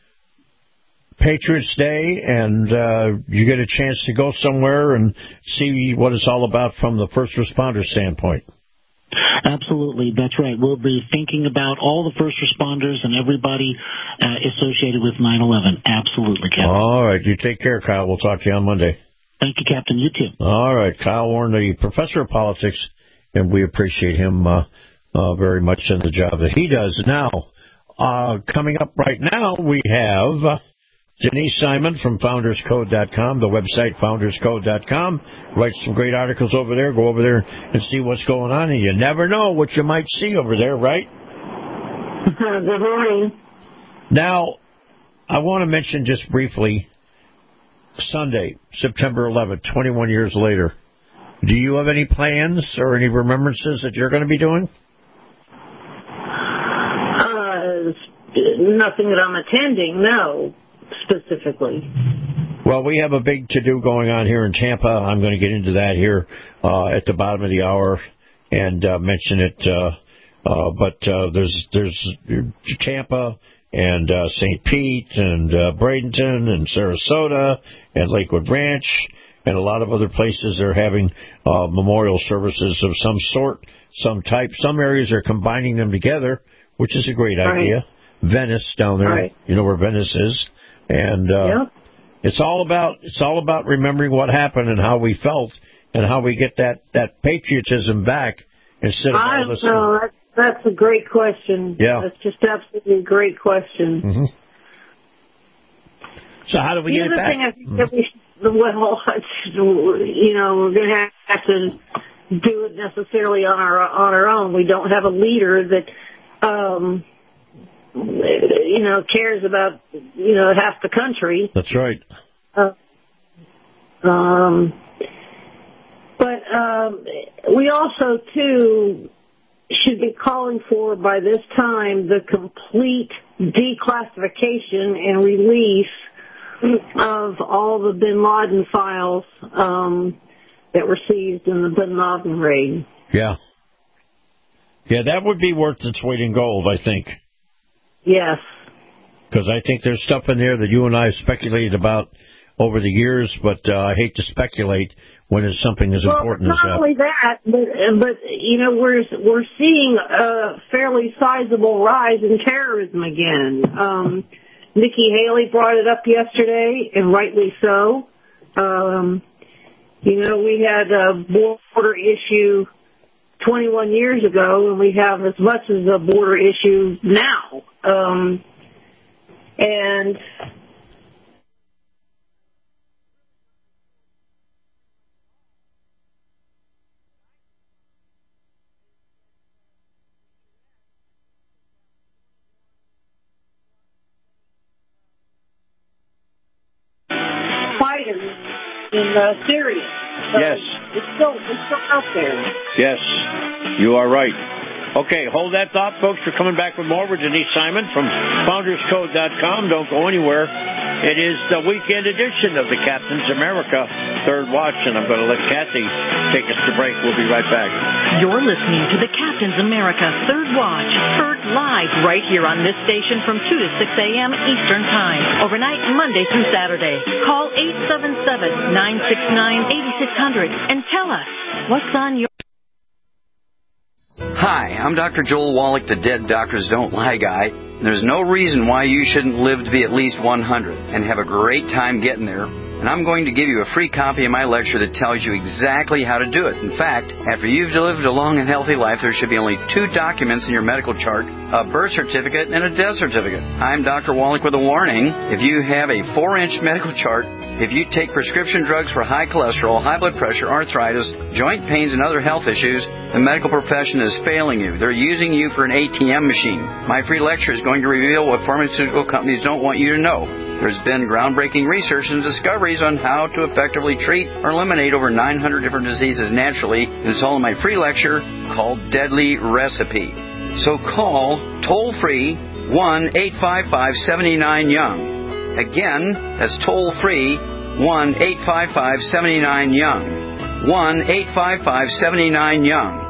Speaker 5: Patriots Day, and uh, you get a chance to go somewhere and see what it's all about from the first responder standpoint.
Speaker 1: Absolutely, that's right. We'll be thinking about all the first responders and everybody uh, associated with nine eleven. Absolutely, Captain.
Speaker 5: All right, you take care, Kyle. We'll talk to you on Monday.
Speaker 1: Thank you, Captain. You too.
Speaker 5: All right, Kyle Warren, the professor of politics, and we appreciate him uh, uh, very much in the job that he does. Now, uh, coming up right now, we have uh, Denise Simon from Founders Code dot com, the website Founders Code dot com. Writes some great articles over there. Go over there and see what's going on, and you never know what you might see over there, right?
Speaker 6: Good morning.
Speaker 5: Now, I want to mention just briefly, Sunday, September eleventh, twenty-one years later. Do you have any plans or any remembrances that you're going to be doing?
Speaker 6: Uh, nothing that I'm attending, no, specifically.
Speaker 5: Well, we have a big to-do going on here in Tampa. I'm going to get into that here uh, at the bottom of the hour and uh, mention it. Uh, uh, but uh, there's there's Tampa and uh, Saint Pete and uh, Bradenton and Sarasota and Lakewood Ranch and a lot of other places are having uh, memorial services of some sort, some type. Some areas are combining them together, which is a great
Speaker 6: right.
Speaker 5: idea. Venice down there, right. You know where Venice is, and uh,
Speaker 6: yep.
Speaker 5: it's all about it's all about remembering what happened and how we felt and how we get that, that patriotism back instead of
Speaker 6: I
Speaker 5: all this.
Speaker 6: know, that's, that's a great question.
Speaker 5: Yeah,
Speaker 6: that's just absolutely a great question.
Speaker 5: Mm-hmm. So how do we
Speaker 6: the
Speaker 5: get it
Speaker 6: other
Speaker 5: back?
Speaker 6: Thing I think that we, well, you know, we're going to have to do it necessarily on our on our own. We don't have a leader that, um, you know, cares about, you know, half the country.
Speaker 5: That's right.
Speaker 6: Uh, um, but um, we also too should be calling for by this time the complete declassification and release of all the Bin Laden files um, that were seized in the Bin Laden raid.
Speaker 5: Yeah. Yeah, that would be worth its weight in gold, I think.
Speaker 6: Yes.
Speaker 5: Because I think there's stuff in there that you and I have speculated about over the years, but uh, I hate to speculate when it's something as
Speaker 6: well,
Speaker 5: important as that.
Speaker 6: Not only that, but, but you know, we're we're seeing a fairly sizable rise in terrorism again. Um, Nikki Haley brought it up yesterday, and rightly so. Um, you know, we had a border issue twenty-one years ago, and we have as much as a border issue now. Um, and fighters in uh, Syria. So
Speaker 5: yes.
Speaker 6: It's still, it's still out there.
Speaker 5: Yes, you are right. Okay, hold that thought, folks. We're coming back with more with Denise Simon from Founders Code dot com. Don't go anywhere. It is the weekend edition of the Captain's America Third Watch, and I'm going to let Kathy take us to break. We'll be right back.
Speaker 2: You're listening to the Captain's America Third Watch, heard live right here on this station from two to six a.m. Eastern Time, overnight Monday through Saturday. Call eight seven seven, nine six nine, eight six zero zero and tell us what's on your...
Speaker 9: Hi, I'm Doctor Joel Wallach, the Dead Doctors Don't Lie guy. There's no reason why you shouldn't live to be at least one hundred and have a great time getting there. And I'm going to give you a free copy of my lecture that tells you exactly how to do it. In fact, after you've lived a long and healthy life, there should be only two documents in your medical chart, a birth certificate and a death certificate. I'm Doctor Wallach with a warning. If you have a four-inch medical chart, if you take prescription drugs for high cholesterol, high blood pressure, arthritis, joint pains, and other health issues, the medical profession is failing you. They're using you for an A T M machine. My free lecture is going to reveal what pharmaceutical companies don't want you to know. There's been groundbreaking research and discoveries on how to effectively treat or eliminate over nine hundred different diseases naturally. And it's all in my free lecture called Deadly Recipe. So call toll-free one eight five five, seven nine, young. Again, that's toll-free one eight five five, seven nine, young. one eight five five, seven nine, young.